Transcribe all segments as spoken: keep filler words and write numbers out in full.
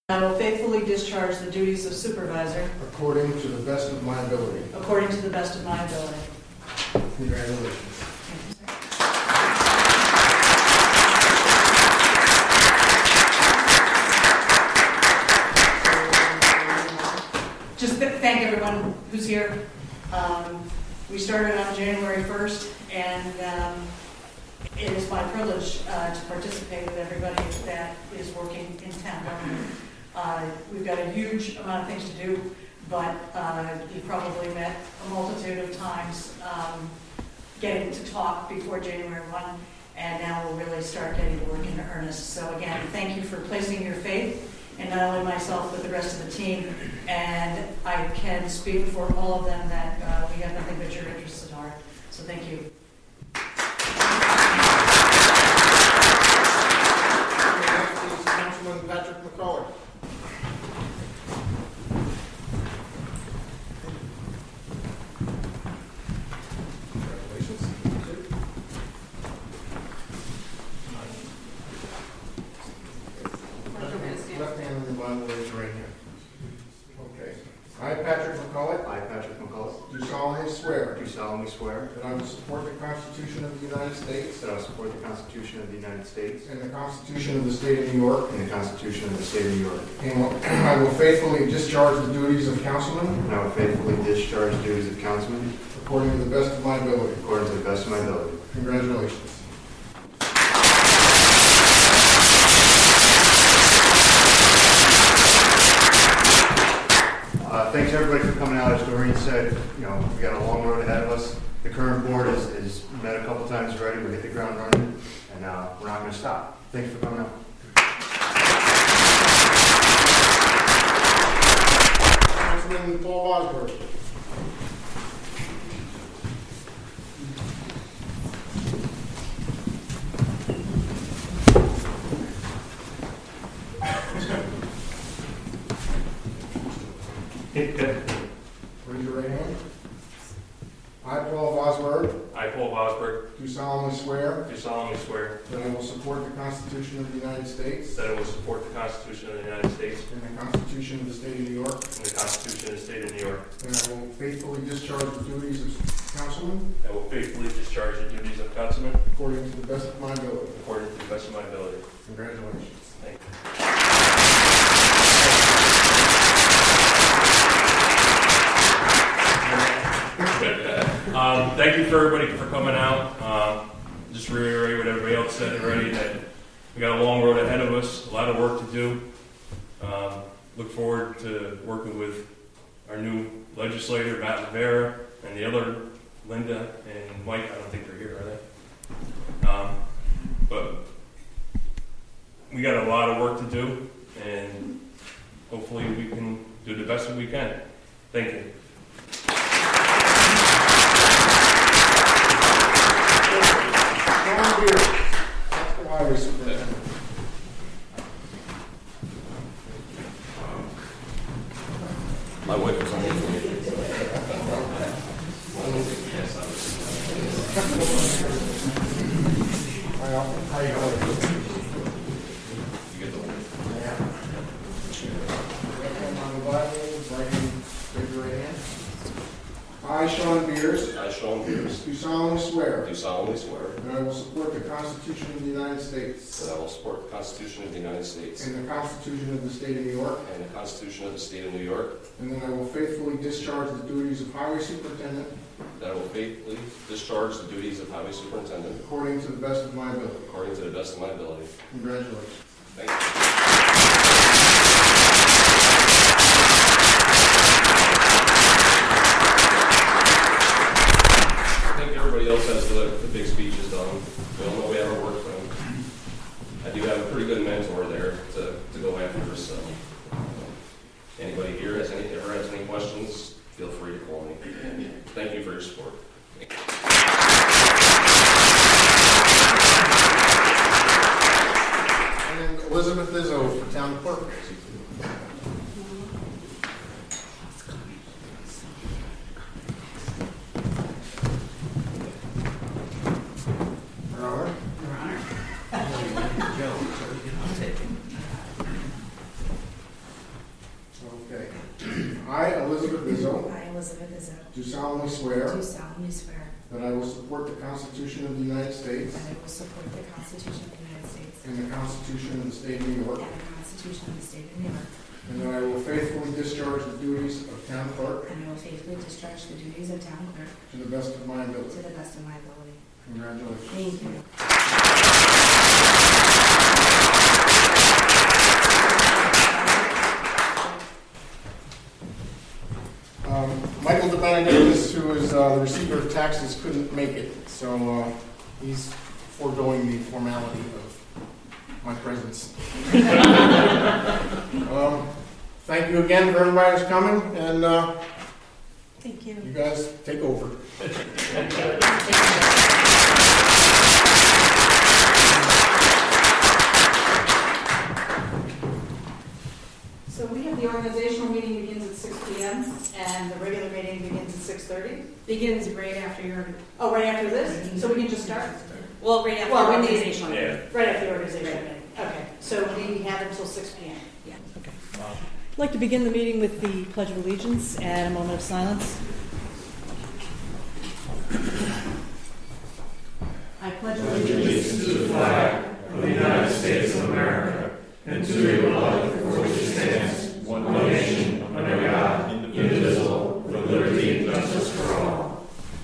I will faithfully discharge the duties of supervisor according to the best of my ability. according to the best of my ability. Congratulations. Just th- thank everyone who's here. Um, we started on January first, and um, it is my privilege uh, to participate with everybody that is working in town government. Uh, we've got a huge amount of things to do, but uh, you probably met a multitude of times um, getting to talk before January first, and now we'll really start getting to work in earnest. So again, thank you for placing your faith in not only myself, but the rest of the team. And I can speak for all of them that uh, we have nothing but your interests at heart. So thank you. Next is Councilman Patrick McCullough. Congratulations. Left hand on your Bible, raise your right hand. Okay. I, Patrick McCullough, I, Patrick McCullough, do solemnly swear do solemnly swear that I will support the Constitution of the United States that I will support the Constitution of the United States and the Constitution of the State of New York, and the Constitution of the State of New York, and will- I will faithfully discharge the duties of councilman and I will faithfully discharge the duties of councilman according to the best of my ability. according to the best of my ability. Congratulations. Uh, thanks everybody for coming out. As Doreen said, you know, we got a long road ahead of us. The current board is, is met a couple times already. We hit the ground running, and uh, we're not going to stop. Thanks for coming out. Councilman Paul Osborne. Raise your right hand. I, Paul Vosberg, I, Paul Vosberg, do solemnly swear do solemnly swear that I will support the Constitution of the United States that I will support the Constitution of the United States and the Constitution of the State of New York, and the Constitution of the State of New York. and I will faithfully discharge the duties of councilman I will faithfully discharge the duties of councilman according to the best of my ability. according to the best of my ability. Congratulations. Thank you. Um, thank you for everybody for coming out. Uh, just to reiterate what everybody else said already, that we got a long road ahead of us, a lot of work to do. Um, look forward to working with our new legislator, Matt Rivera, and the other, Linda and Mike. I don't think they're here, are they? Um, but we got a lot of work to do, and hopefully we can do the best that we can. Thank you. Sean Beard, Oscar Highway Superintendent. My wife was on the phone. Hi, Alfred. How you doing? You get the one. Left hand on the Bible, right hand, raise your right hand. I, Sean Beers, I, Sean Beers, do solemnly swear do solemnly swear that I will support the Constitution of the United States that I will support the Constitution of the United States and the Constitution of the State of New York, and the Constitution of the State of New York, and that I will faithfully discharge the duties of Highway Superintendent that I will faithfully discharge the duties of Highway Superintendent according to the best of my ability. according to the best of my ability. Congratulations. Thank you. I think everybody else has the, the big speeches done. We all know we have our work done. I do have a pretty good mentor there to, to go after, so um, anybody here has any, ever has any questions, feel free to call me. Thank you for your support. And then Elizabeth Izzo for Town Clerk. Elizabeth Izzo, do solemnly swear do solemnly swear that I will support the Constitution of the United States that I will support the Constitution of the United States and the Constitution of the State of New York, and the Constitution of the State of New York, and that I will faithfully discharge the duties of town clerk and I will faithfully discharge the duties of town clerk to the best of my to ability. the best of my ability. Congratulations. Thank you. Um, Michael DeBenedictis, who is uh, the receiver of taxes, couldn't make it, so uh, he's foregoing the formality of my presence. um, thank you again for everybody who's coming, and uh, Thank you. you guys take over. So we have the organizational meeting begins at six P M and the regular meeting begins at six thirty. Begins right after your, Oh, right after this? So we can just start? well, right after Well, your we need- organizational. Yeah. Right after the organizational meeting. Okay, so we have until six P M. Yeah. Okay. I'd like to begin the meeting with the Pledge of Allegiance and a moment of silence. I pledge allegiance to the flag of the United States of America and to the republic for which it stands, one nation, under God, indivisible, with liberty and justice for all.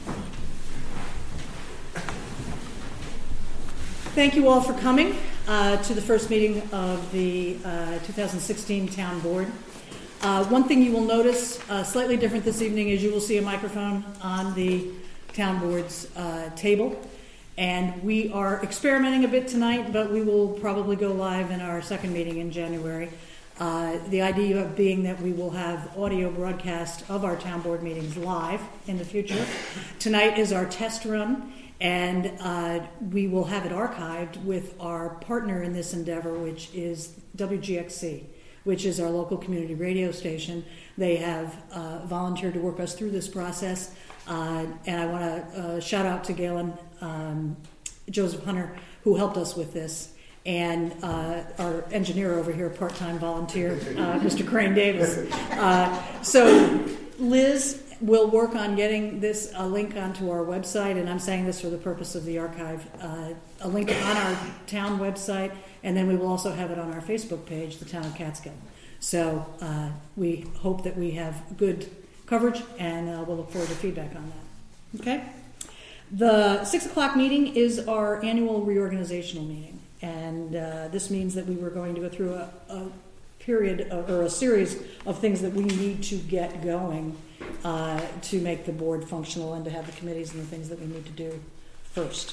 Thank you all for coming uh, to the first meeting of the uh, two thousand sixteen Town Board. Uh, one thing you will notice uh, slightly different this evening is you will see a microphone on the Town Board's uh, table. And we are experimenting a bit tonight, but we will probably go live in our second meeting in January. Uh, the idea being that we will have audio broadcast of our Town Board meetings live in the future. Tonight is our test run, and uh, we will have it archived with our partner in this endeavor, which is W G X C, which is our local community radio station. They have uh, volunteered to work us through this process. Uh, and I want to uh, shout out to Galen um, Joseph Hunter, who helped us with this, and uh, our engineer over here, part-time volunteer, uh, Mister Crane Davis. Uh, so Liz will work on getting this a link onto our website, and I'm saying this for the purpose of the archive, uh, a link on our town website, and then we will also have it on our Facebook page, the Town of Catskill. So uh, we hope that we have good coverage, and uh, we'll look forward to feedback on that. Okay? The six o'clock meeting is our annual reorganizational meeting, and uh, this means that we were going to go through a, a period of, or a series of things that we need to get going uh, to make the board functional and to have the committees and the things that we need to do first.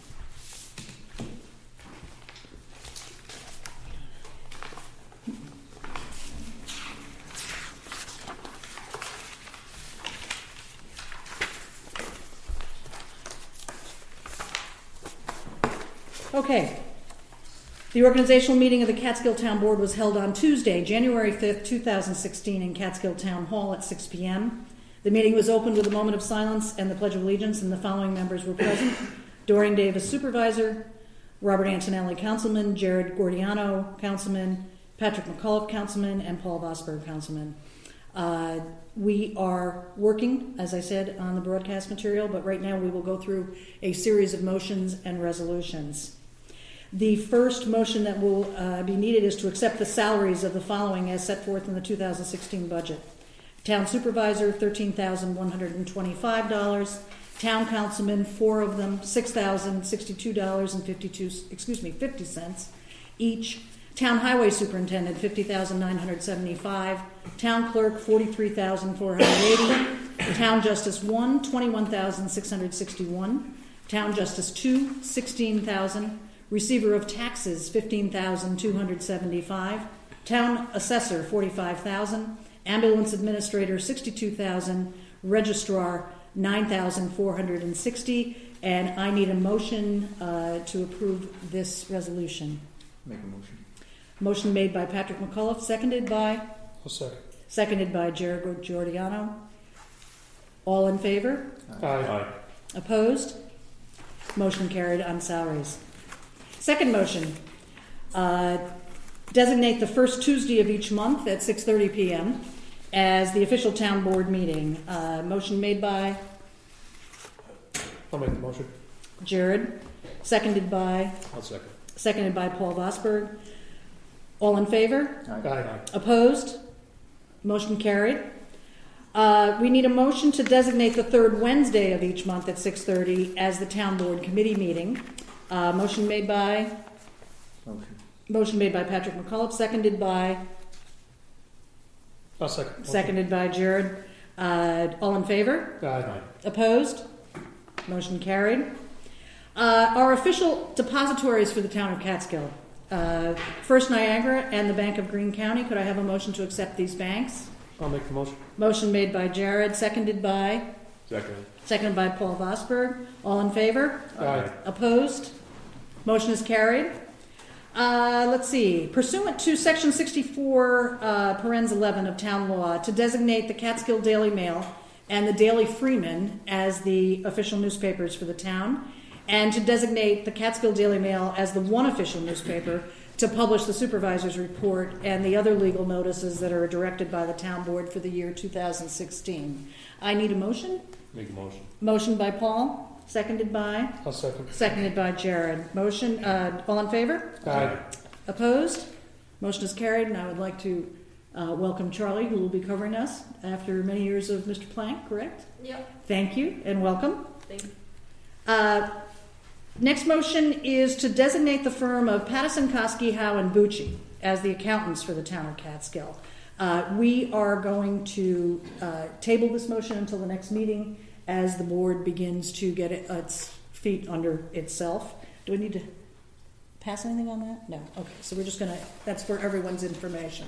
Okay. The organizational meeting of the Catskill Town Board was held on Tuesday, January fifth, two thousand sixteen in Catskill Town Hall at six P M The meeting was opened with a moment of silence and the Pledge of Allegiance, and the following members were present: Doreen Davis, Supervisor; Robert Antonelli, Councilman; Jared Gordiano, Councilman; Patrick McAuliffe, Councilman; and Paul Vosberg, Councilman. Uh, we are working, as I said, on the broadcast material, but right now we will go through a series of motions and resolutions. The first motion that will uh, be needed is to accept the salaries of the following as set forth in the two thousand sixteen budget. Town Supervisor, thirteen thousand one hundred twenty-five dollars. Town Councilman, four of them, six thousand sixty-two dollars and fifty-two, excuse me, fifty cents each. Town Highway Superintendent, fifty thousand nine hundred seventy-five dollars. Town Clerk, forty-three thousand four hundred eighty dollars. Town Justice one, twenty-one thousand six hundred sixty-one dollars. Town Justice two, sixteen thousand dollars. Receiver of Taxes, fifteen thousand two hundred seventy-five dollars. Town Assessor, forty-five thousand dollars. Ambulance Administrator, sixty-two thousand dollars. Registrar, nine thousand four hundred sixty dollars. And I need a motion uh, to approve this resolution. Make a motion. Motion made by Patrick McAuliffe, seconded by? I'll second. Seconded by Jared Giordano. All in favor? Aye. Opposed? Motion carried on salaries. Second motion, uh, designate the first Tuesday of each month at six thirty P M as the official town board meeting. Uh, motion made by I'll make the motion. Jared, seconded by, I'll second. seconded by Paul Vosberg. All in favor? Aye. Opposed? Motion carried. Uh, we need a motion to designate the third Wednesday of each month at six thirty as the town board committee meeting. Uh, motion made by, Motion. motion made by Patrick McCullough, seconded by, I'll second. seconded by Jared. Uh, all in favor? Aye. Opposed? Motion carried. Uh, our official depositories for the town of Catskill. Uh, First Niagara and the Bank of Greene County. Could I have a motion to accept these banks? I'll make the motion. Motion made by Jared, seconded by, Second. seconded by Paul Vosberg. All in favor? Aye. Opposed? Motion is carried. Uh, let's see. Pursuant to Section sixty-four, uh, parens eleven of Town Law, to designate the Catskill Daily Mail and the Daily Freeman as the official newspapers for the town, and to designate the Catskill Daily Mail as the one official newspaper to publish the supervisor's report and the other legal notices that are directed by the town board for the year two thousand sixteen. I need a motion. Make a motion. Motion by Paul, seconded by, I'll second. seconded by Jared. Motion, uh, all in favor? Aye. Opposed? Motion is carried, and I would like to uh, welcome Charlie, who will be covering us after many years of Mister Plank, correct? Yep. Thank you, and welcome. Thank you. Uh, Next motion is to designate the firm of Pattison, Koski, Howe, and Bucci as the accountants for the town of Catskill. Uh, we are going to uh, table this motion until the next meeting as the board begins to get it, its feet under itself. Do we need to pass anything on that? No. Okay, so we're just going to, that's for everyone's information.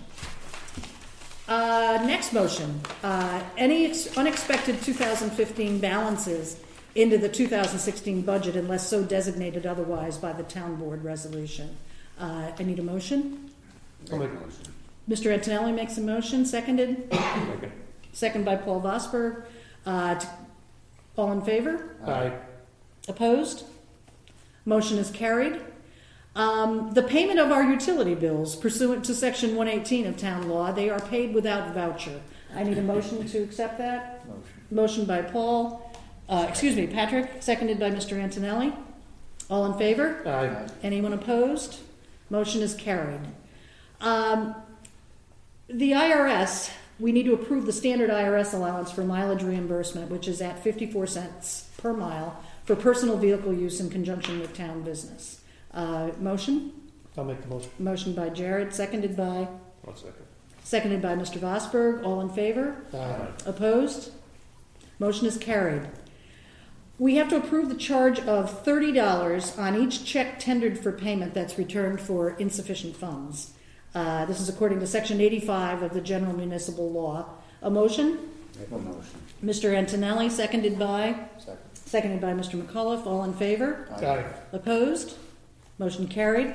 Uh, next motion, uh, any ex- unexpected two thousand fifteen balances into the two thousand sixteen budget unless so designated otherwise by the town board resolution. Uh, I need a motion. I'll make a motion. Mister Antonelli makes a motion, seconded. Second. Second by Paul Vosberg. Uh, t- all in favor? Aye. Opposed? Motion is carried. Um, the payment of our utility bills pursuant to section one eighteen of town law, they are paid without voucher. I need a motion to accept that. Motion. Motion by Paul. Uh, excuse me, Patrick, seconded by Mister Antonelli. All in favor? Aye. Anyone opposed? Motion is carried. Um, the I R S, we need to approve the standard I R S allowance for mileage reimbursement, which is at fifty-four cents per mile for personal vehicle use in conjunction with town business. Uh, motion? I'll make the motion. Motion by Jared, seconded by, I'll second. seconded by Mister Vosberg. All in favor? Aye. Opposed? Motion is carried. We have to approve the charge of thirty dollars on each check tendered for payment that's returned for insufficient funds. Uh, this is according to Section eighty-five of the General Municipal Law. A motion? Make a motion. Mister Antonelli, seconded by? Second. Seconded by Mister McAuliffe. All in favor? Aye. Opposed? Motion carried.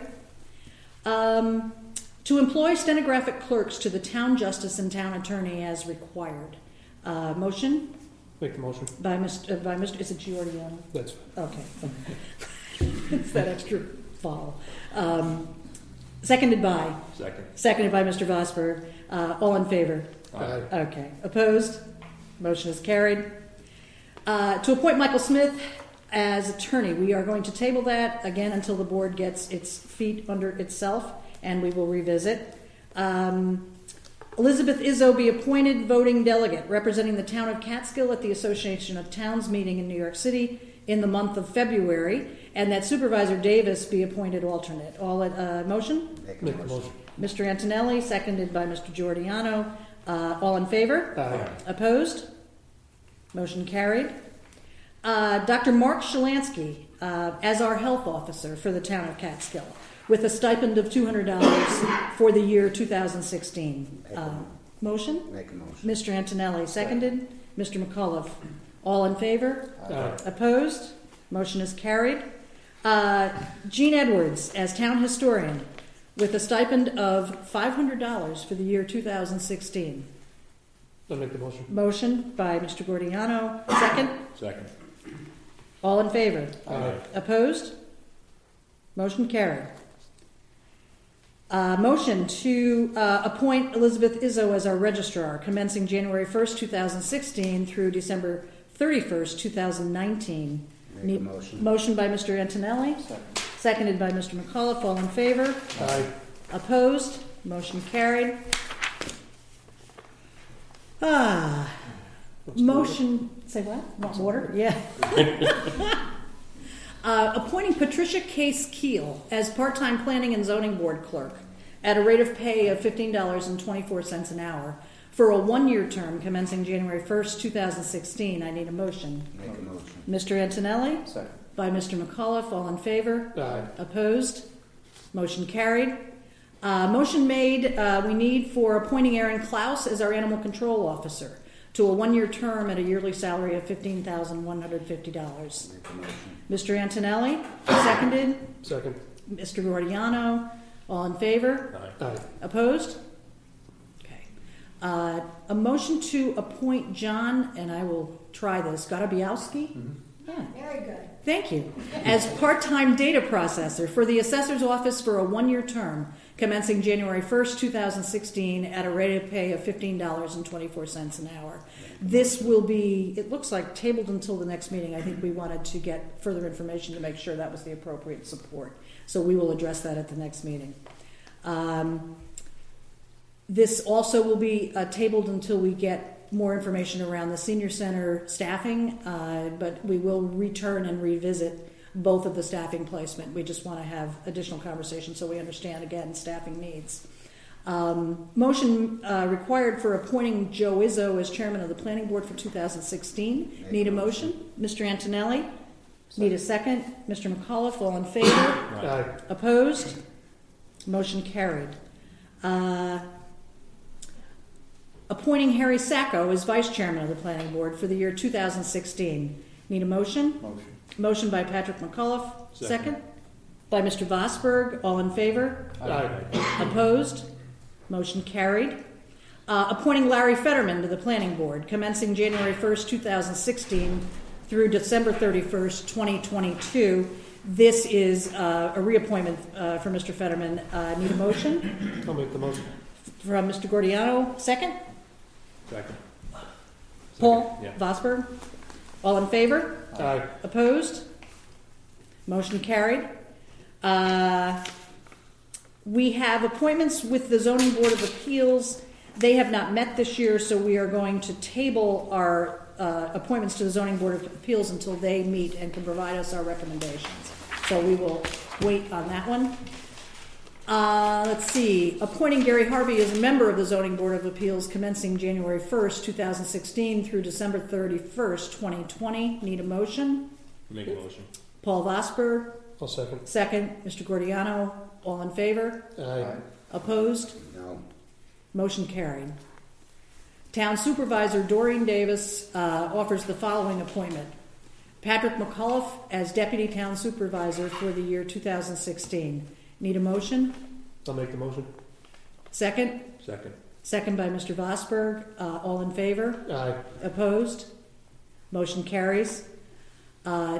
Um, to employ stenographic clerks to the town justice and town attorney as required. Uh, motion Make the motion. by Mister Uh, by Mister Is it Giordano? That's Okay. It's that extra vowel. Um, seconded by? second. Seconded by Mister Vosberg. Uh, all in favor? Aye. Okay. Opposed? Motion is carried. Uh, to appoint Michael Smith as attorney, we are going to table that again until the board gets its feet under itself, and we will revisit. Um, Elizabeth Izzo be appointed voting delegate representing the town of Catskill at the Association of Towns meeting in New York City in the month of February, and that Supervisor Davis be appointed alternate. All at uh, motion? Make a Make the motion. motion. Mister Antonelli, seconded by Mister Giordano. Uh, all in favor? Aye. Opposed? Motion carried. Uh, Doctor Mark Shalansky uh, as our health officer for the town of Catskill, with a stipend of two hundred dollars for the year two thousand sixteen. Uh, motion? Make a motion. Mister Antonelli, seconded. Mister McAuliffe. All in favor? Aye. Opposed? Motion is carried. Uh, Gene Edwards as town historian, with a stipend of five hundred dollars for the year two thousand sixteen. I'll make the motion. Motion by Mister Gordiano, second. Second. All in favor? Aye. Opposed? Motion carried. Uh, motion to uh, appoint Elizabeth Izzo as our registrar, commencing January first, two thousand sixteen through December thirty-first, two thousand nineteen. Make Need- a motion. Motion by Mister Antonelli, Second. seconded by Mister McAuliffe. All in favor? Aye. Opposed? Motion carried. Ah, motion, say what? Want water? Yeah. Uh, appointing Patricia Case Keel as part-time planning and zoning board clerk at a rate of pay of fifteen dollars and twenty-four cents an hour for a one-year term commencing January first, two thousand sixteen. I need a motion. Make a motion. Mister Antonelli? Second. By Mister McAuliffe. All in favor? Aye. Opposed? Motion carried. Uh, motion made, uh, we need for appointing Aaron Klaus as our animal control officer to a one-year term at a yearly salary of fifteen thousand one hundred fifty dollars. Make a motion. Mister Antonelli, seconded. Second. Mister Gordiano, all in favor? Aye. Opposed? Okay. Uh, a motion to appoint John, and I will try this, Garabiowski? Yeah. Very good. Thank you. As part-time data processor for the assessor's office for a one-year term commencing January first, two thousand sixteen at a rate of pay of fifteen dollars and twenty-four cents an hour. This will be, it looks like tabled until the next meeting. I think we wanted to get further information to make sure that was the appropriate support. So we will address that at the next meeting. Um, this also will be uh, tabled until we get more information around the senior center staffing, uh, but we will return and revisit both of the staffing placement. We just want to have additional conversation so we understand, again, staffing needs. Um, motion uh, required for appointing Joe Izzo as chairman of the planning board for two thousand sixteen. Make Need a a motion? motion. Mister Antonelli? Need a second? Mister McAuliffe, all in favor? Aye. Opposed? Motion carried. Uh, appointing Harry Sacco as vice chairman of the planning board for the year two thousand sixteen. Need a motion? Motion. Motion by Patrick McAuliffe. Second. Second. By Mister Vosberg. All in favor? Aye. Opposed? Motion carried. Uh, appointing Larry Fetterman to the planning board, commencing January first, two thousand sixteen through December thirty-first, twenty twenty-two. This is uh, a reappointment uh, for Mister Fetterman. Uh, need a motion? I'll make the motion. From Mister Gordiano. Second? Second. Paul Yeah. Vosberg. All in favor? Aye. Opposed? Motion carried. Uh, we have appointments with the Zoning Board of Appeals. They have not met this year, so we are going to table our uh, appointments to the Zoning Board of Appeals until they meet and can provide us our recommendations. So we will wait on that one. Uh, let's see. Appointing Gary Harvey as a member of the Zoning Board of Appeals commencing January first, two thousand sixteen through December thirty-first, twenty twenty. Need a motion? Make a motion. Paul Vosberg, I'll second. second. Mister Gordiano, all in favor? Aye. Opposed? No. Motion carried. Town Supervisor Doreen Davis uh, offers the following appointment. Patrick McAuliffe as Deputy Town Supervisor for the year two thousand sixteen. Need a motion? I'll make the motion. Second? Second. Second by Mister Vosberg. Uh, all in favor? Aye. Opposed? Motion carries. Uh,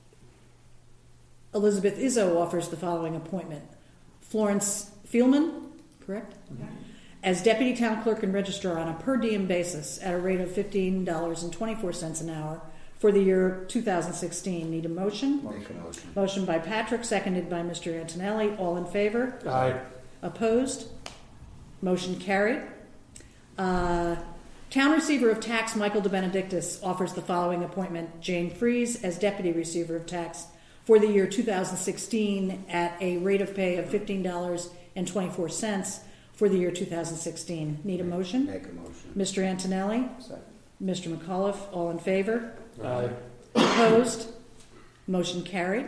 Elizabeth Izzo offers the following appointment. Florence Fielman, correct? As Deputy Town Clerk and Registrar on a per diem basis at a rate of fifteen dollars and twenty-four cents an hour for the year two thousand sixteen. Need a motion? Make a motion. Motion by Patrick, seconded by Mister Antonelli. All in favor? Aye. Opposed? Motion carried. Uh, Town Receiver of Tax Michael DeBenedictis offers the following appointment. Jane Fries as Deputy Receiver of Tax for the year two thousand sixteen at a rate of pay of fifteen dollars and twenty-four cents for the year two thousand sixteen. Need a motion? Make a motion. Mister Antonelli? Second. Mister McAuliffe? All in favor? Aye. Opposed? Motion carried.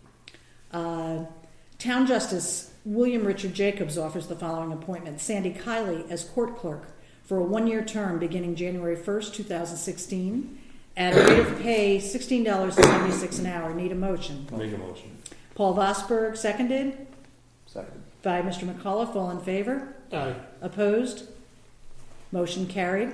Uh, Town Justice William Richard Jacobs offers the following appointment. Sandy Kiley as Court Clerk for a one-year term beginning January first, two thousand sixteen at a rate of pay sixteen dollars and seventy-six cents an hour. Need a motion? Make a motion. Paul Vosberg, seconded Second. by Mister McAuliffe. All in favor? Aye. Opposed? Motion carried.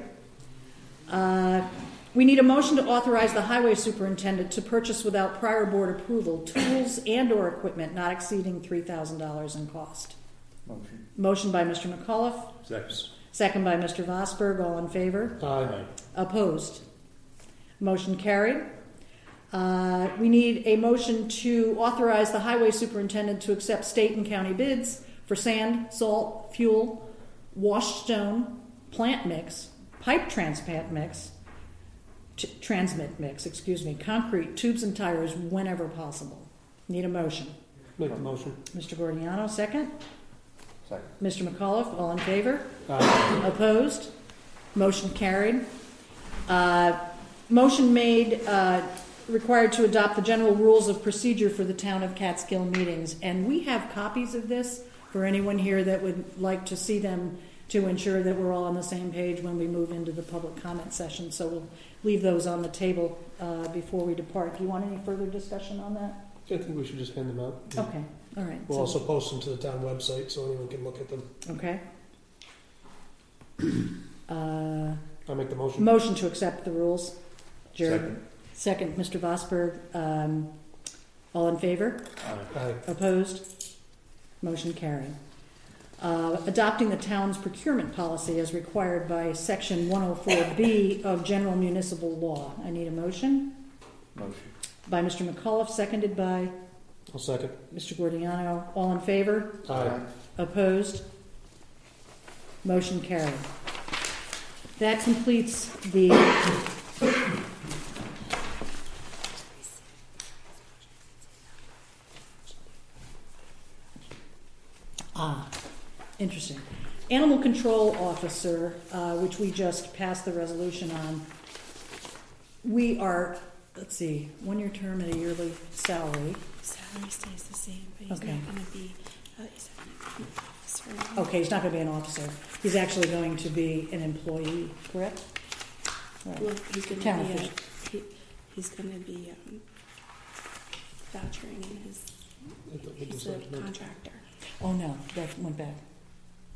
Uh, we need a motion to authorize the highway superintendent to purchase without prior board approval tools and/or equipment not exceeding three thousand dollars in cost. Motion. Motion by Mister McAuliffe, Second. second by Mister Vosberg. All in favor? Aye. Opposed? Motion carried. Uh, We need a motion to authorize the highway superintendent to accept state and county bids for sand, salt, fuel, washed stone, plant mix, pipe transplant mix, t- transmit mix, excuse me, concrete, tubes and tires whenever possible. Need a motion. Make the motion. Mister Gordiano, second. Second. Mister McAuliffe, all in favor? Aye. Opposed? Motion carried. Uh, Motion made, uh, required to adopt the general rules of procedure for the town of Catskill meetings. And we have copies of this for anyone here that would like to see them to ensure that we're all on the same page when we move into the public comment session. So we'll leave those on the table uh, before we depart. Do you want any further discussion on that? I think we should just hand them out. Okay, all right. We'll So- also post them to the town website so anyone can look at them. Okay. Uh, I'll make the motion. Motion to accept the rules. Jared. Second. Second, Mister Vosberg. Um, all in favor? Aye. Opposed? Motion carried. Uh, adopting the town's procurement policy as required by Section one oh four B of General Municipal Law. I need a motion Motion. by Mister McAuliffe, seconded by I'll second. Mister Gordiano. All in favor? Aye. Opposed? Motion carried. That completes the ah, interesting. Animal Control Officer, uh, which we just passed the resolution on. We are, let's see, one-year term at a yearly salary. Salary stays the same, but he's Okay. not going to be, uh, he's not going to be an officer. Okay, he's not going to be an officer. He's actually going to be an employee, correct? Right. Well, he's going to Town be, a, official. he, he's going to be um, vouchering in his, I thought we he's a decided not to. contractor. Oh, no, that went back. I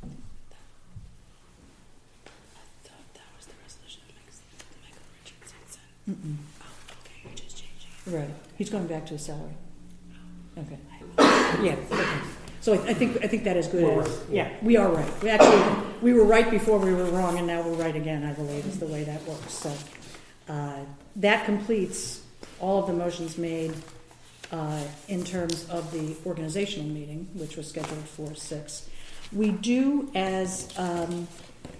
thought that was the resolution of Mike- Michael Richardson said. Mm-mm. Oh, okay, you're just changing it. Right, he's going back to his salary. Okay. Yeah, okay. So I I think, I think that is good. We're as- right. Yeah, we are right. We actually, we were right before we were wrong, and now we're right again, I believe, is the way that works. So uh, that completes all of the motions made uh, in terms of the organizational meeting, which was scheduled for six. We do, as um,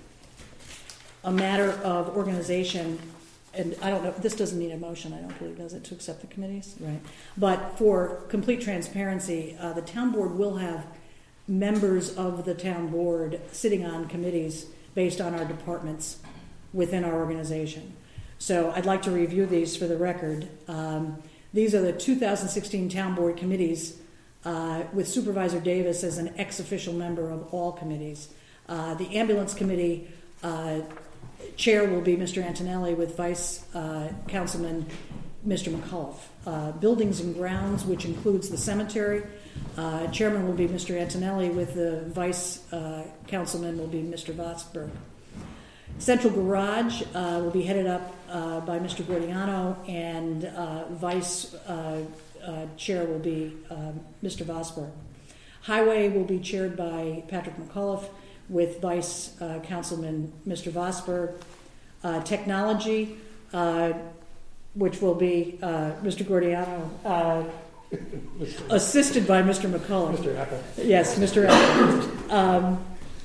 a matter of organization, and I don't know, this doesn't need a motion, I don't believe, does it, to accept the committees? Right. But for complete transparency, uh, the town board will have members of the town board sitting on committees based on our departments within our organization. So I'd like to review these for the record. Um, these are the two thousand sixteen town board committees uh, with Supervisor Davis as an ex-official member of all committees. Uh, the ambulance committee uh, chair will be Mister Antonelli with Vice uh, Councilman Mister McAuliffe. Uh, buildings and grounds, which includes the cemetery, uh, chairman will be Mister Antonelli with the Vice uh, Councilman will be Mister Vosberg. Central Garage uh, will be headed up uh, by Mister Gordiano, and uh, Vice uh, uh, Chair will be uh, Mister Vosberg. Highway will be chaired by Patrick McAuliffe with Vice uh, Councilman Mister Vosberg. Uh, technology, uh, which will be uh, Mister Gordiano, uh, assisted by Mister McCullough. Mister Apple. Yes, Mister Apple. Um,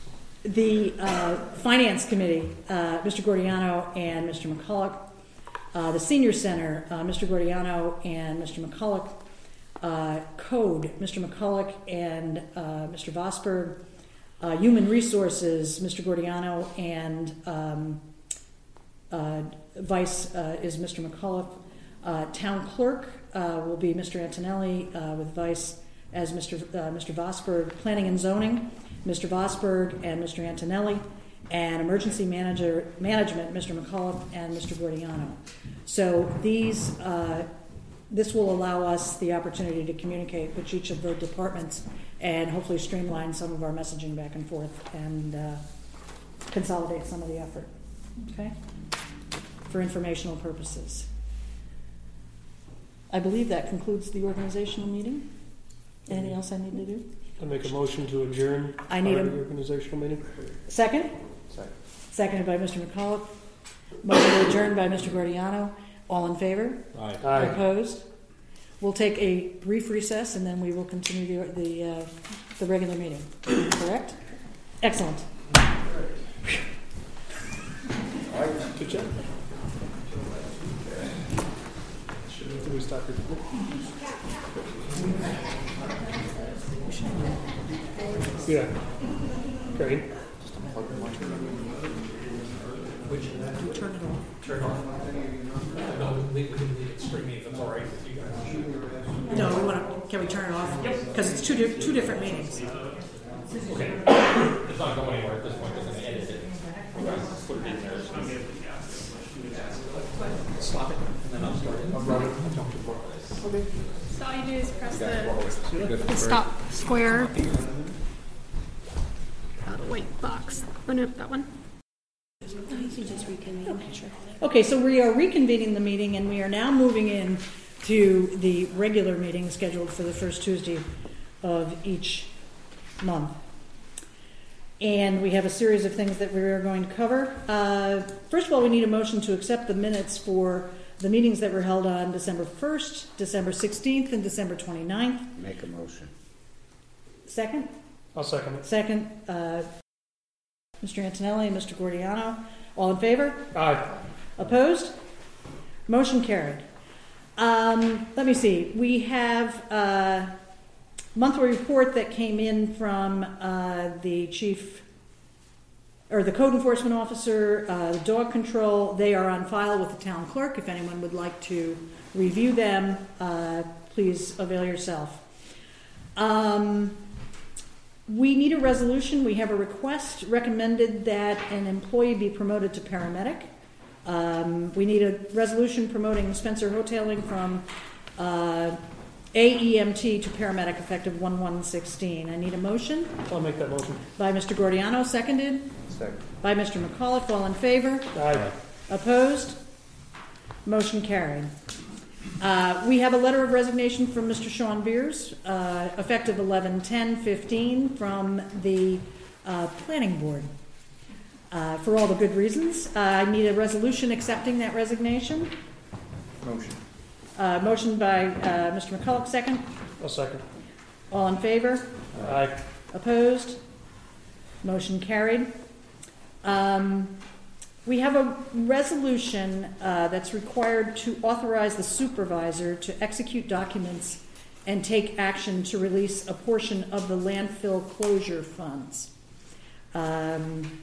the uh, Finance Committee, uh, Mister Gordiano and Mister McCullough. Uh, the Senior Center, uh, Mister Gordiano and Mister McCullough. Uh, Code, Mister McCullough and uh, Mister Vosberg. Uh, Human Resources, Mister Gordiano and um, uh, Vice uh, is Mister McCullough. Uh, Town Clerk uh, will be Mister Antonelli uh, with Vice as Mister Uh, Mister Vosberg. Planning and Zoning, Mister Vosberg and Mister Antonelli. And Emergency Manager Management, Mister McCullough and Mister Gordiano. So these, uh, this will allow us the opportunity to communicate with each of the departments and hopefully streamline some of our messaging back and forth and uh, consolidate some of the effort, okay, for informational purposes. I believe that concludes the organizational meeting. Anything else I need to do? I make a motion to adjourn. I need our a- organizational meeting. Second? Second. Seconded by Mister McCullough. Motion to adjourn by Mister Gordiano. All in favor? Aye. Opposed? We'll take a brief recess and then we will continue the, the, uh, the regular meeting. Correct? Excellent. Good job. Did we stop recording? Yeah. Great. Turn it off. Turn off. No, we, we can leave it streaming if it's all right with you guys. No, we want to, can we turn it off? Because it's two, di- two different meetings. Okay. It's not going anywhere at this point, because I'm edit it. Put it in there. Stop it, and then I'll start it. So all you do is press the, the stop square. Oh, the white box. Oh no, that one. No, you can just reconvene. Sure. Okay, so we are reconvening the meeting and we are now moving in to the regular meeting scheduled for the first Tuesday of each month. And we have a series of things that we are going to cover. Uh, first of all, we need a motion to accept the minutes for the meetings that were held on December first, December sixteenth, and December twenty-ninth. Make a motion. Second? I'll second it. Second, uh, Mister Antonelli and Mister Gordiano. All in favor? Aye. Opposed? Motion carried. Um, let me see. We have a monthly report that came in from uh, the chief, or the code enforcement officer, uh, the dog control. They are on file with the town clerk. If anyone would like to review them, uh, please avail yourself. Um, We need a resolution. We have a request recommended that an employee be promoted to paramedic. Um, we need a resolution promoting Spencer Hoteling from uh, A E M T to paramedic effective one one sixteen. I need a motion I'll make that motion. by Mister Gordiano, seconded Second. by Mister McAuliffe. All in favor? Aye. Opposed? Motion carried. Uh, we have a letter of resignation from Mister Sean Beers, uh, effective eleven ten fifteen from the uh, Planning Board. Uh, for all the good reasons. Uh, I need a resolution accepting that resignation. Motion. Uh, motion by uh, Mister McCullough, second. I'll second. All in favor? Aye. Opposed? Motion carried. Um, we have a resolution uh, that's required to authorize the supervisor to execute documents and take action to release a portion of the landfill closure funds. Um,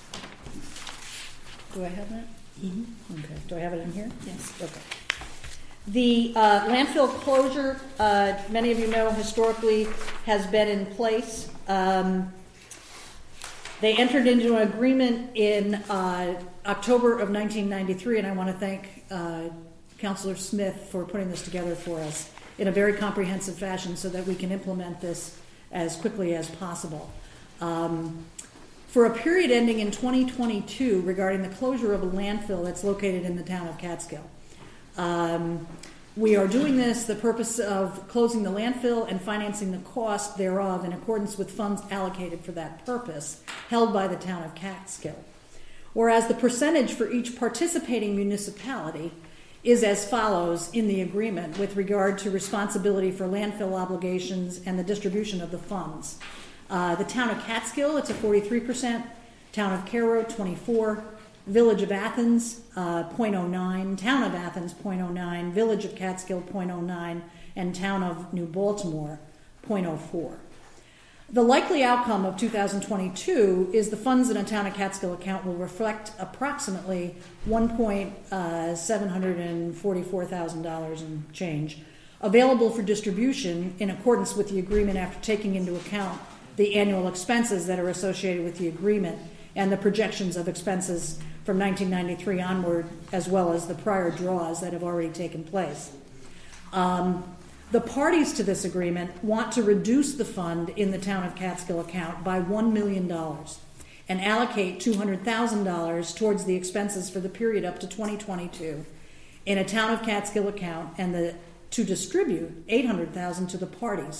do I have that? Mm-hmm. Okay. Do I have it in here? Yes. Okay. The uh, landfill closure, uh, many of you know, historically has been in place. Um, they entered into an agreement in uh, October of nineteen ninety-three, and I want to thank uh, Councilor Smith for putting this together for us in a very comprehensive fashion so that we can implement this as quickly as possible. Um, for a period ending in twenty twenty-two regarding the closure of a landfill that's located in the town of Catskill. Um, we are doing this the purpose of closing the landfill and financing the cost thereof in accordance with funds allocated for that purpose held by the town of Catskill. Whereas the percentage for each participating municipality is as follows in the agreement with regard to responsibility for landfill obligations and the distribution of the funds. Uh, the town of Catskill, it's a forty-three percent, town of Cairo, twenty-four, Village of Athens, uh, zero point zero nine, Town of Athens, zero point zero nine, Village of Catskill, zero point zero nine, and Town of New Baltimore, zero point zero four. The likely outcome of two thousand twenty-two is the funds in a Town of Catskill account will reflect approximately one million seven hundred forty-four thousand dollars in change, available for distribution in accordance with the agreement after taking into account the annual expenses that are associated with the agreement and the projections of expenses from nineteen ninety-three onward, as well as the prior draws that have already taken place. Um, the parties to this agreement want to reduce the fund in the town of Catskill account by one million dollars and allocate two hundred thousand dollars towards the expenses for the period up to twenty twenty-two in a town of Catskill account, and the, to distribute eight hundred thousand dollars to the parties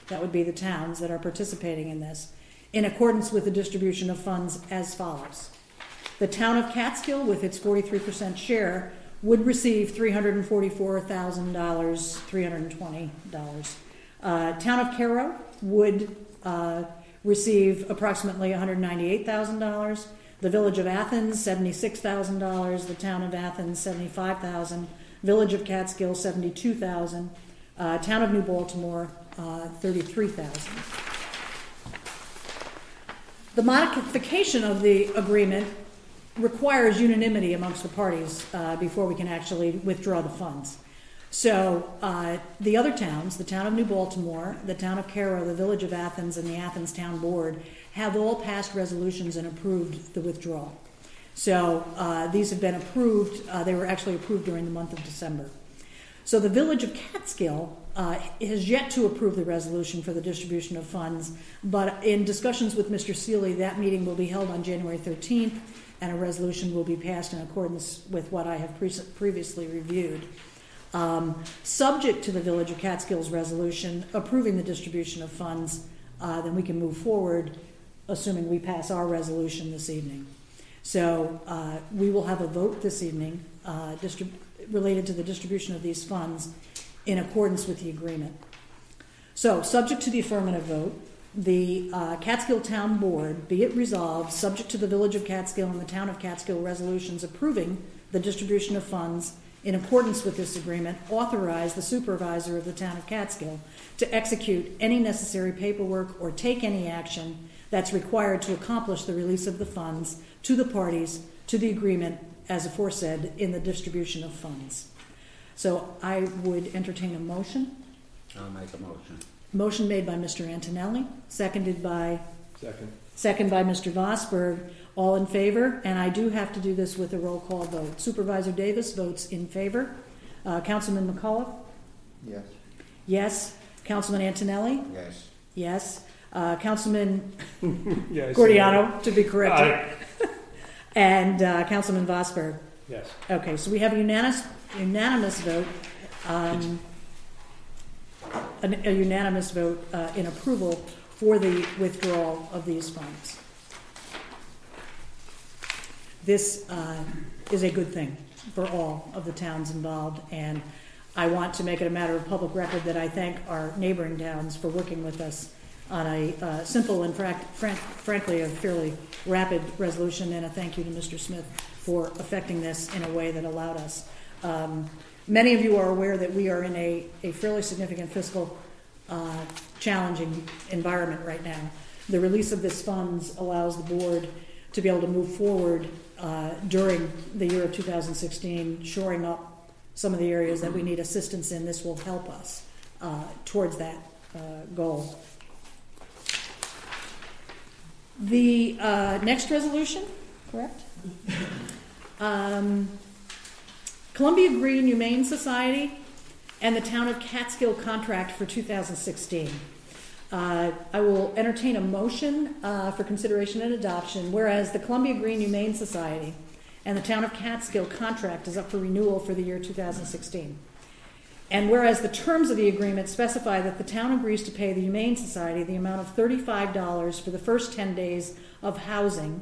that would be the towns that are participating in this, in accordance with the distribution of funds as follows. The town of Catskill, with its forty-three percent share, would receive three hundred forty-four thousand dollars, three hundred twenty dollars. Uh, town of Cairo would uh, receive approximately one hundred ninety-eight thousand dollars. The Village of Athens, seventy-six thousand dollars. The town of Athens, seventy-five thousand dollars. Village of Catskill, seventy-two thousand dollars. Uh, town of New Baltimore, uh, thirty-three thousand dollars. The modification of the agreement requires unanimity amongst the parties uh, before we can actually withdraw the funds. So uh, the other towns, the town of New Baltimore, the town of Cairo, the Village of Athens, and the Athens Town Board have all passed resolutions and approved the withdrawal. So uh, these have been approved. Uh, they were actually approved during the month of December. So the Village of Catskill uh, has yet to approve the resolution for the distribution of funds, but in discussions with Mister Seeley, that meeting will be held on January thirteenth, and a resolution will be passed in accordance with what I have pre- previously reviewed. Um, subject to the Village of Catskill's resolution approving the distribution of funds, uh, then we can move forward, assuming we pass our resolution this evening. So uh, we will have a vote this evening uh, distrib- related to the distribution of these funds in accordance with the agreement. So, subject to the affirmative vote, the uh, Catskill Town Board, be it resolved, subject to the Village of Catskill and the Town of Catskill resolutions approving the distribution of funds in accordance with this agreement, authorize the supervisor of the Town of Catskill to execute any necessary paperwork or take any action that's required to accomplish the release of the funds to the parties to the agreement as aforesaid in the distribution of funds. So I would entertain a motion. I'll make a motion. Motion made by Mister Antonelli, seconded by Second. second by Mister Vosberg. All in favor, and I do have to do this with a roll call vote. Supervisor Davis votes in favor. Uh, Councilman McCullough? Yes. Yes. Councilman Antonelli? Yes. Yes. Uh, Councilman Yeah, I see Gordiano, to be corrected. Aye. And uh, Councilman Vosberg. Yes. Okay, so we have a unanimous, unanimous vote, um, an, a unanimous vote uh, in approval for the withdrawal of these funds. This uh, is a good thing for all of the towns involved, and I want to make it a matter of public record that I thank our neighboring towns for working with us on a uh, simple and frank, frank, frankly a fairly rapid resolution, and a thank you to Mister Smith for effecting this in a way that allowed us. Um, many of you are aware that we are in a, a fairly significant fiscal uh, challenging environment right now. The release of this funds allows the board to be able to move forward uh, during the year of two thousand sixteen, shoring up some of the areas that we need assistance in. This will help us uh, towards that uh, goal. The uh, next resolution, correct? Um, Columbia Green Humane Society and the Town of Catskill contract for two thousand sixteen. Uh, I will entertain a motion uh, for consideration and adoption, whereas the Columbia Green Humane Society and the Town of Catskill contract is up for renewal for the year two thousand sixteen. And whereas the terms of the agreement specify that the town agrees to pay the Humane Society the amount of thirty-five dollars for the first ten days of housing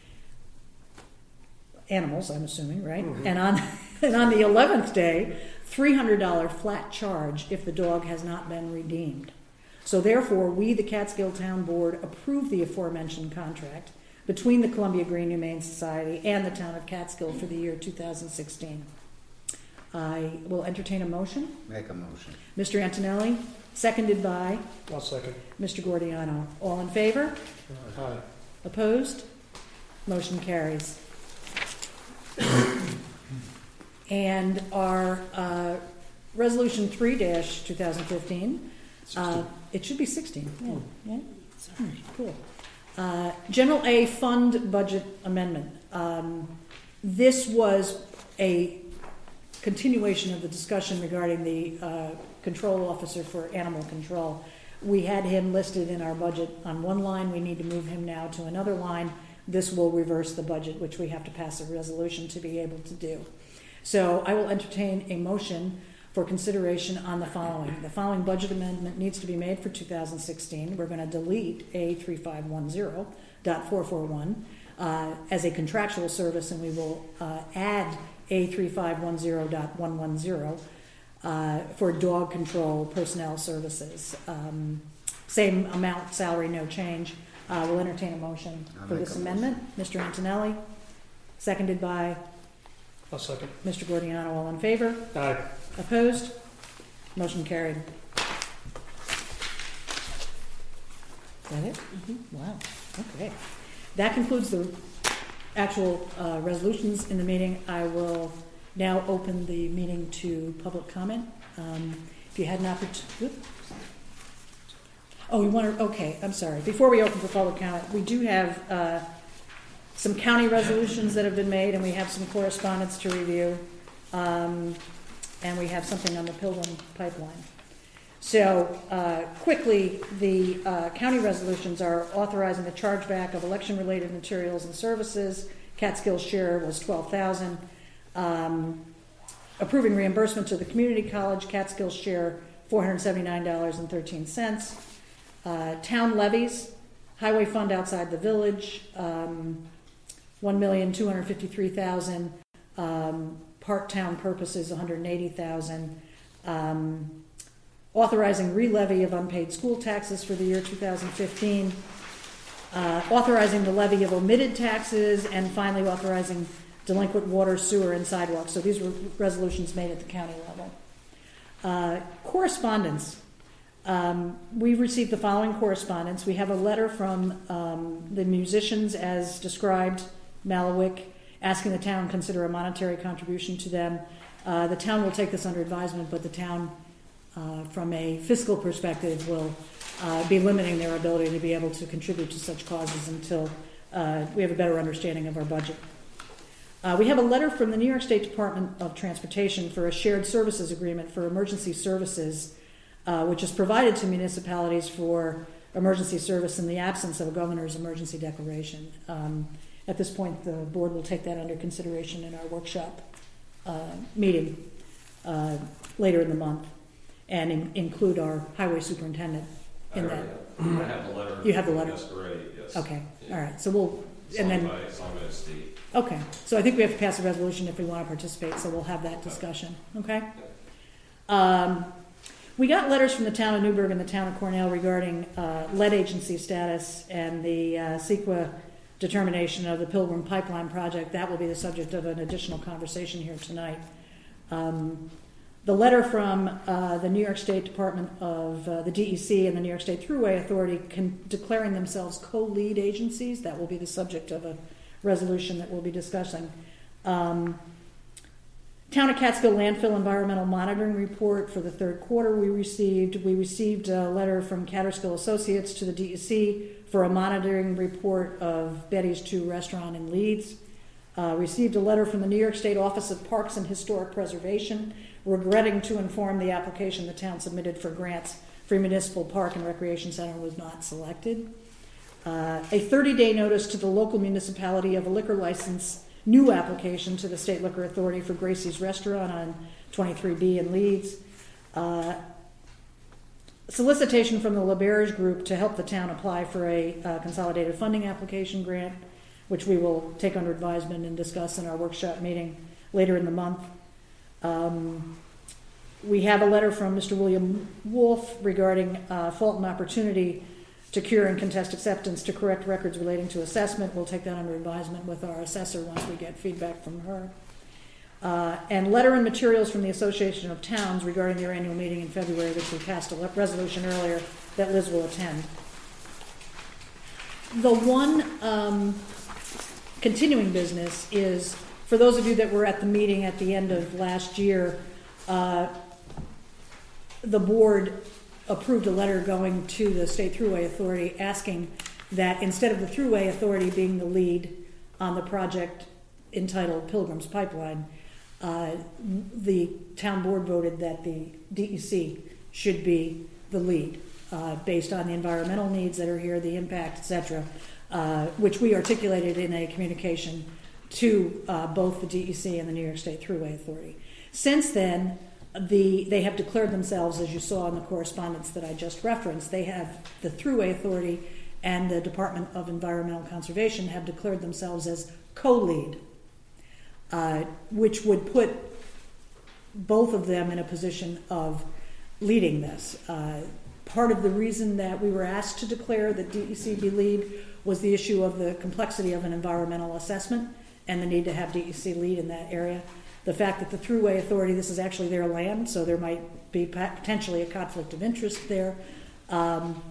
animals, I'm assuming, right? Mm-hmm. And on and on the eleventh day, three hundred dollars flat charge if the dog has not been redeemed. So therefore, we, the Catskill Town Board, approve the aforementioned contract between the Columbia Green Humane Society and the Town of Catskill for the year two thousand sixteen. I will entertain a motion. Make a motion. Mister Antonelli, seconded by I'll second. Mister Gordiano. All in favor? Aye. Opposed? Motion carries. And our uh, Resolution three dash twenty fifteen, uh, it should be sixteen. Yeah. Yeah? Sorry. Cool. Uh, General A Fund Budget Amendment. Um, this was a continuation of the discussion regarding the uh, control officer for animal control. We had him listed in our budget on one line. We need to move him now to another line. This will reverse the budget, which we have to pass a resolution to be able to do. So I will entertain a motion for consideration on the following. The following budget amendment needs to be made for two thousand sixteen. We're going to delete A three five one zero point four four one uh, as a contractual service, and we will uh, add A three five one zero point one one zero uh, for dog control personnel services. Um, same amount, salary, no change. Uh, we'll entertain a motion I'll for make this a amendment. Mister Antonelli, seconded by I'll second. Mister Gordiano. All in favor? Aye. Opposed? Motion carried. Is that it? Mm-hmm. Wow. Okay. That concludes the actual uh, resolutions in the meeting. I will now open the meeting to public comment. Um, if you had an opportunity. Oh, you want to? Okay. I'm sorry. Before we open for public comment, we do have uh, some county resolutions that have been made, and we have some correspondence to review. Um, and we have something on the Pilgrim pipeline. So, uh, quickly, the uh, county resolutions are authorizing the chargeback of election-related materials and services. Catskills' share was twelve thousand dollars. Um, approving reimbursement to the community college. Catskills' share four hundred seventy-nine dollars and thirteen cents. Uh, town levies, highway fund outside the village, um, one million two hundred fifty-three thousand dollars. Um, part-town purposes, one hundred eighty thousand dollars. Um, authorizing re-levy of unpaid school taxes for the year two thousand fifteen. Uh, authorizing the levy of omitted taxes, and finally authorizing delinquent water, sewer, and sidewalks. So these were resolutions made at the county level. Uh, correspondence. Um, we received the following correspondence. We have a letter from um, the musicians as described, Malawick, asking the town to consider a monetary contribution to them. Uh, the town will take this under advisement, but the town, uh, from a fiscal perspective, will uh, be limiting their ability to be able to contribute to such causes until uh, we have a better understanding of our budget. Uh, we have a letter from the New York State Department of Transportation for a shared services agreement for emergency services, uh, which is provided to municipalities for emergency service in the absence of a governor's emergency declaration. Um, At this point, the board will take that under consideration in our workshop uh, meeting uh, later in the month, and in, include our highway superintendent in I that. already have- I have the letter. You have the letter? Yes, already, yes. Okay, Yeah. all right. So we'll and Signed then by, signed by the state. okay. So I think we have to pass a resolution if we want to participate. So we'll have that discussion. Okay. Um, we got letters from the town of Newburgh and the town of Cornell regarding uh, lead agency status and the uh, CEQA determination of the Pilgrim Pipeline project. That will be the subject of an additional conversation here tonight. Um, the letter from uh, the New York State Department of uh, the D E C and the New York State Thruway Authority con- declaring themselves co-lead agencies. That will be the subject of a resolution that we'll be discussing. Um, Town of Catskill Landfill Environmental Monitoring Report for the third quarter we received. We received a letter from Catterskill Associates to the D E C for a monitoring report of Betty's Two Restaurant in Leeds. Uh, received a letter from the New York State Office of Parks and Historic Preservation regretting to inform the application the town submitted for grants for municipal park and recreation center was not selected. Uh, a thirty-day notice to the local municipality of a liquor license new application to the State Liquor Authority for Gracie's Restaurant on twenty-three B in Leeds. Uh, solicitation from the LaBerge Group to help the town apply for a uh, consolidated funding application grant, which we will take under advisement and discuss in our workshop meeting later in the month. Um, we have a letter from Mister William Wolf regarding uh, fault and opportunity to cure and contest acceptance to correct records relating to assessment. We'll take that under advisement with our assessor once we get feedback from her. Uh, and letter and materials from the Association of Towns regarding their annual meeting in February, which we passed a resolution earlier that Liz will attend. The one um, continuing business is, for those of you that were at the meeting at the end of last year, uh, the board approved a letter going to the State Thruway Authority asking that instead of the Thruway Authority being the lead on the project entitled Pilgrim's Pipeline, uh, the town board voted that the D E C should be the lead uh, based on the environmental needs that are here, the impact, et cetera, uh, which we articulated in a communication to uh, both the D E C and the New York State Thruway Authority. Since then, The, they have declared themselves, as you saw in the correspondence that I just referenced, they have, the Thruway Authority and the Department of Environmental Conservation have declared themselves as co-lead, uh, which would put both of them in a position of leading this. Uh, part of the reason that we were asked to declare that D E C be lead was the issue of the complexity of an environmental assessment and the need to have D E C lead in that area. The fact that the Thruway Authority, this is actually their land, so there might be potentially a conflict of interest there. Um,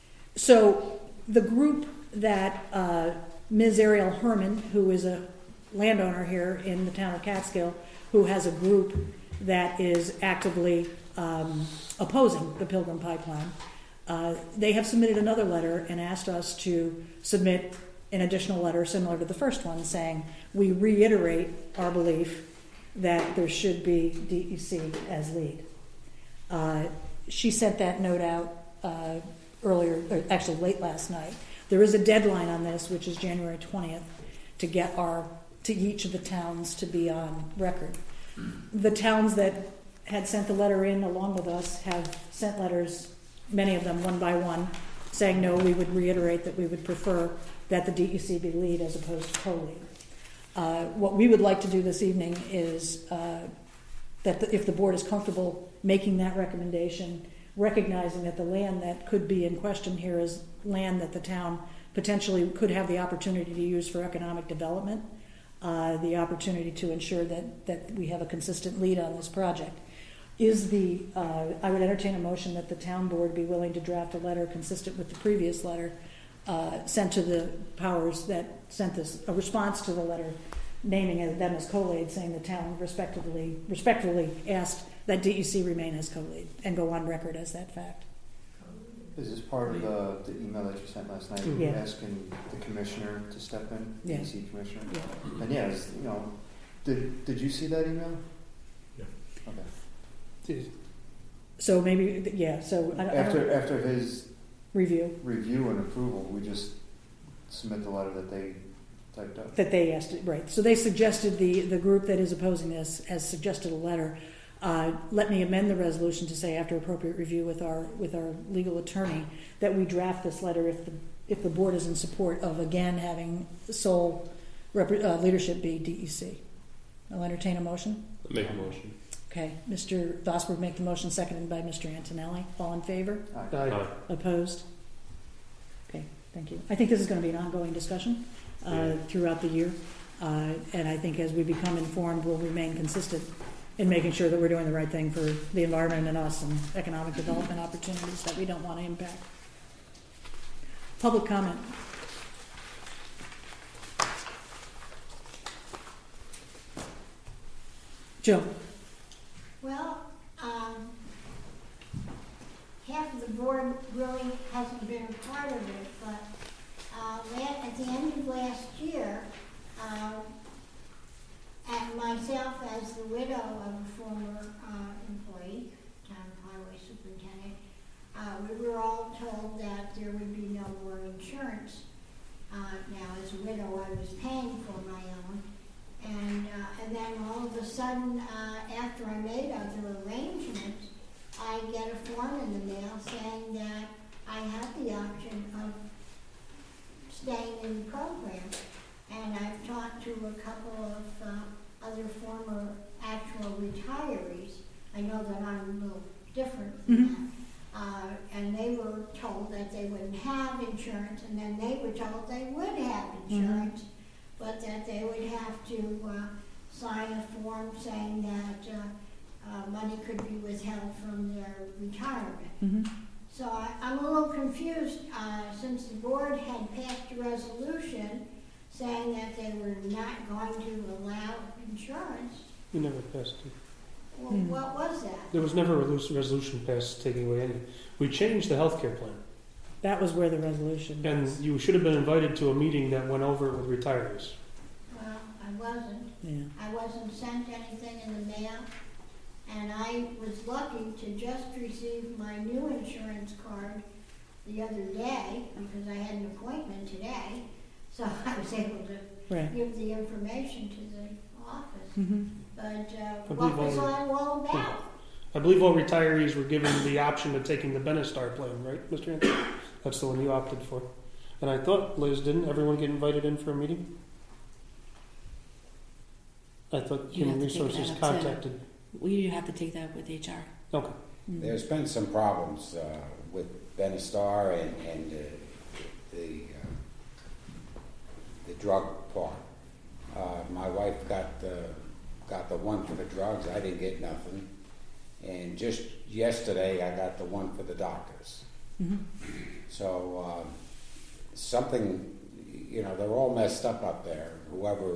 so the group that uh, Miz Ariel Herman, who is a landowner here in the town of Catskill, who has a group that is actively um, opposing the Pilgrim Pipeline, uh, they have submitted another letter and asked us to submit an additional letter similar to the first one, saying we reiterate our belief that there should be D E C as lead. Uh, she sent that note out uh, earlier, or actually late last night. There is a deadline on this, which is January twentieth, to get our to each of the towns to be on record. The towns that had sent the letter in along with us have sent letters, many of them one by one, saying no, we would reiterate that we would prefer that the D E C be lead as opposed to co-lead. Uh, what we would like to do this evening is uh, that the, if the board is comfortable making that recommendation, recognizing that the land that could be in question here is land that the town potentially could have the opportunity to use for economic development, uh, the opportunity to ensure that, that we have a consistent lead on this project. Is the, uh, I would entertain a motion that the town board be willing to draft a letter consistent with the previous letter uh, sent to the powers that sent this, a response to the letter naming them as co-lead, saying the town respectively, respectfully asked that D E C remain as co-lead and go on record as that fact. Is this part of the, the email that you sent last night, Yeah. asking the commissioner to step in, Yeah. D E C commissioner? Yeah. And yeah, it's, you know, did did you see that email? Yeah. Okay. So maybe, yeah, so I don't, I After don't after his review review and approval, we just submit the letter that they typed up. that they asked, it right. So they suggested, the, the group that is opposing this has suggested a letter. Uh, let me amend the resolution to say, after appropriate review with our with our legal attorney, that we draft this letter if the if the board is in support of again having sole rep- uh, leadership be D E C. I'll entertain a motion. Make a motion. Okay, Mister Vosberg make the motion, seconded by Mister Antonelli. All in favor? Aye. Aye. Opposed? Okay, thank you. I think this is going to be an ongoing discussion uh, Yeah. throughout the year, uh, and I think as we become informed, we'll remain consistent in making sure that we're doing the right thing for the environment and us and economic development opportunities that we don't want to impact. Public comment. Joe. Well, um, half of the board really hasn't been a part of it, but uh, la- at the end of last year, uh, and myself as the widow of a former uh, employee, town highway superintendent, uh, we were all told that there would be no more insurance. Uh, now, as a widow, I was paying for my own. And, uh, and then all of a sudden, uh, after I made other arrangements, I get a form in the mail saying that I have the option of staying in the program. And I've talked to a couple of uh, other former actual retirees. I know that I'm a little different from Mhm. that. Uh, and they were told that they wouldn't have insurance, and then they were told they would have insurance. But that they would have to uh, sign a form saying that uh, uh, money could be withheld from their retirement. Mm-hmm. So I, I'm a little confused uh, since the board had passed a resolution saying that they were not going to allow insurance. We never passed it. Well, Hmm. what was that? There was never a resolu- resolution passed taking away any. We changed the healthcare plan. That was where the resolution And was. you should have been invited to a meeting that went over it with retirees. Well, I wasn't. Yeah. I wasn't sent anything in the mail, and I was lucky to just receive my new insurance card the other day because I had an appointment today, so I was able to Right. give the information to the office. Mm-hmm. But uh, I what believe was all- I all about? I believe all retirees were given the option of taking the Benestar plan, right, Mister Anthony? That's the one you opted for. And I thought, Liz, didn't everyone get invited in for a meeting? I thought You Human have to take Resources that up to- contacted. We have to take that with H R. Okay. There's been some problems uh, with Benestar and, and uh, the uh, the drug part. Uh, my wife got the got the one for the drugs. I didn't get nothing. And just yesterday, I got the one for the doctors. Mhm. So um, something, you know, they're all messed up up there. Whoever.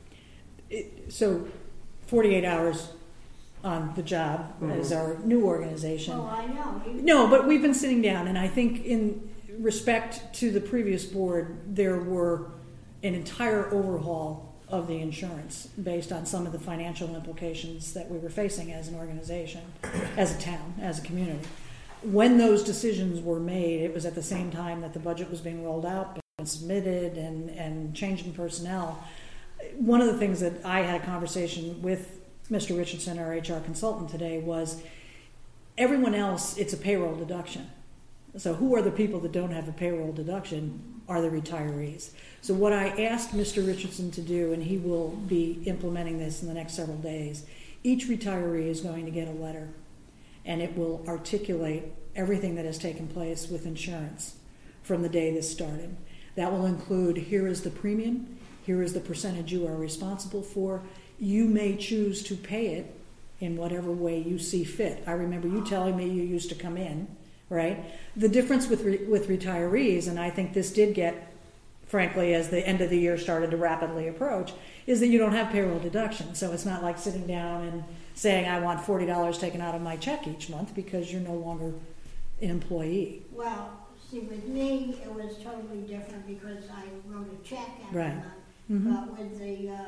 It, so, forty-eight hours on the job as our new organization. Oh, I know. You- No, but we've been sitting down, and I think in respect to the previous board, there were an entire overhaul of the insurance based on some of the financial implications that we were facing as an organization, as a town, as a community. When those decisions were made, it was at the same time that the budget was being rolled out and submitted and, and changing personnel. One of the things that I had a conversation with Mister Richardson, our H R consultant today, was everyone else, it's a payroll deduction. So who are the people that don't have a payroll deduction are the retirees. So what I asked Mister Richardson to do, and he will be implementing this in the next several days, each retiree is going to get a letter, and it will articulate everything that has taken place with insurance from the day this started. That will include, here is the premium, here is the percentage you are responsible for. You may choose to pay it in whatever way you see fit. I remember you telling me you used to come in, right? The difference with re- with retirees, and I think this did get, frankly, as the end of the year started to rapidly approach, is that you don't have payroll deduction. So it's not like sitting down and saying, I want forty dollars taken out of my check each month, because you're no longer an employee. Well, see, with me, it was totally different because I wrote a check every Right. month. Mhm. But with the uh,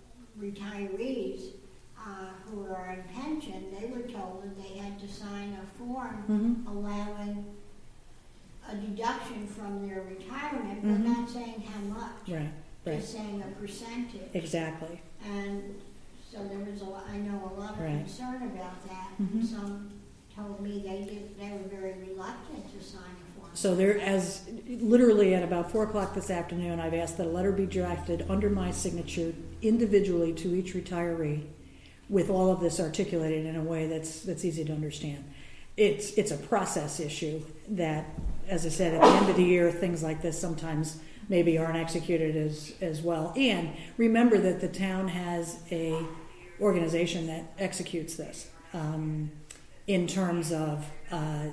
retirees uh, who are on pension, they were told that they had to sign a form Mhm. allowing a deduction from their retirement, but Mhm. not saying how much. Right, right. Just saying a percentage. Exactly. And so there was a lot, I know a lot of Right. concern about that. Mhm. Some told me they did, they were very reluctant to sign a form. So there, as literally at about four o'clock this afternoon, I've asked that a letter be drafted under my signature individually to each retiree, with all of this articulated in a way that's that's easy to understand. It's it's a process issue that, as I said, at the end of the year, things like this sometimes maybe aren't executed as as well. And remember that the town has a organization that executes this um, in terms of uh,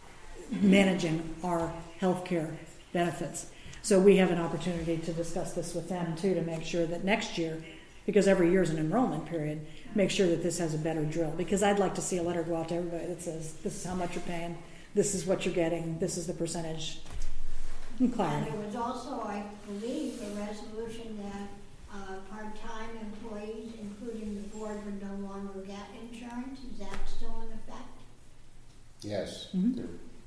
managing our healthcare benefits. So we have an opportunity to discuss this with them too, to make sure that next year, because every year is an enrollment period, make sure that this has a better drill. Because I'd like to see a letter go out to everybody that says, this is how much you're paying, this is what you're getting, this is the percentage. And clarity. And there was also, I believe, a resolution that uh, part-time employees, including the board, would no longer get insurance. Is that still in effect? Yes. Mhm.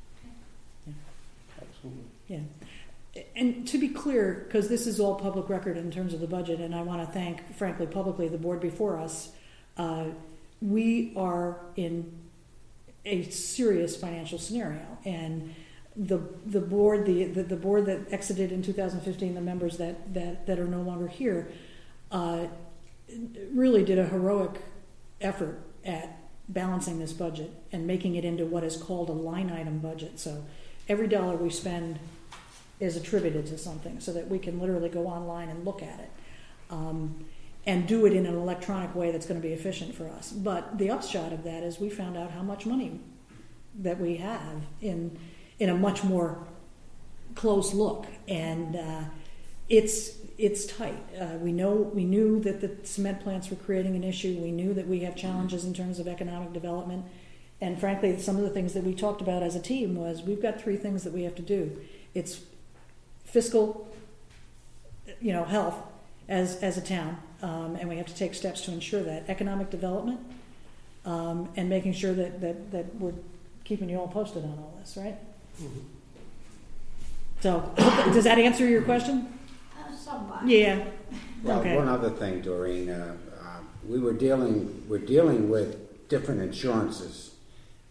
Yeah. And to be clear, because this is all public record in terms of the budget, and I want to thank, frankly, publicly, the board before us, uh, we are in a serious financial scenario. And the the board, the, the, the board that exited in two thousand fifteen, the members that, that, that are no longer here, uh, really did a heroic effort at balancing this budget and making it into what is called a line item budget. So every dollar we spend is attributed to something, so that we can literally go online and look at it um, and do it in an electronic way that's going to be efficient for us. But the upshot of that is we found out how much money that we have in in a much more close look, and uh, it's it's tight. Uh, we know we knew that the cement plants were creating an issue. We knew that we have challenges in terms of economic development, and frankly, some of the things that we talked about as a team was we've got three things that we have to do. It's fiscal, you know, health as as a town, um, and we have to take steps to ensure that economic development, um, and making sure that, that that we're keeping you all posted on all this, right? Mm-hmm. So, does that answer your question? Uh, somewhat. Yeah. Well, Okay. one other thing, Doreen, uh, uh, we were dealing we're dealing with different insurances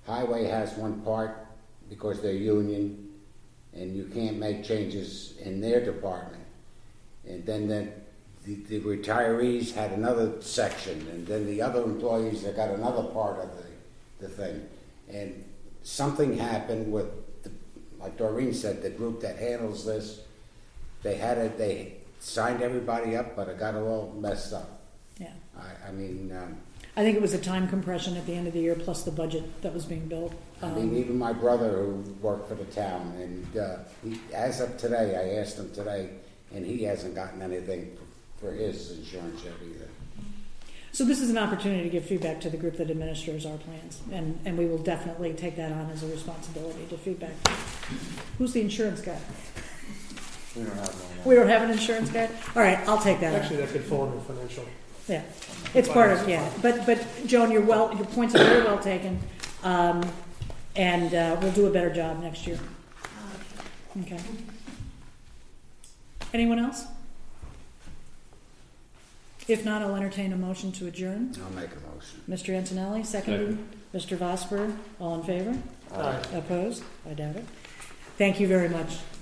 highway has one part because they're union, and you can't make changes in their department. And then the, the, the retirees had another section, and then the other employees that got another part of the, the thing. And something happened with, the, like Doreen said, the group that handles this, they had it, they signed everybody up, but it got all messed up. Yeah. I, I mean, um, I think it was a time compression at the end of the year, plus the budget that was being built. I mean, Um, even my brother who worked for the town, and uh, he, as of today, I asked him today, and he hasn't gotten anything for, for his insurance yet either. So this is an opportunity to give feedback to the group that administers our plans, and, and we will definitely take that on as a responsibility to feedback. Who's the insurance guy? We don't have one. We don't have an insurance guy? All right, I'll take that on. Actually, that could fall under financial. Yeah, it's part of, yeah, but, but Joan, you're well, your points are very well taken, um, and, uh, we'll do a better job next year. Okay. Anyone else? If not, I'll entertain a motion to adjourn. I'll make a motion. Mister Antonelli, seconded. Mister Vosper, all in favor? Aye. Opposed? I doubt it. Thank you very much.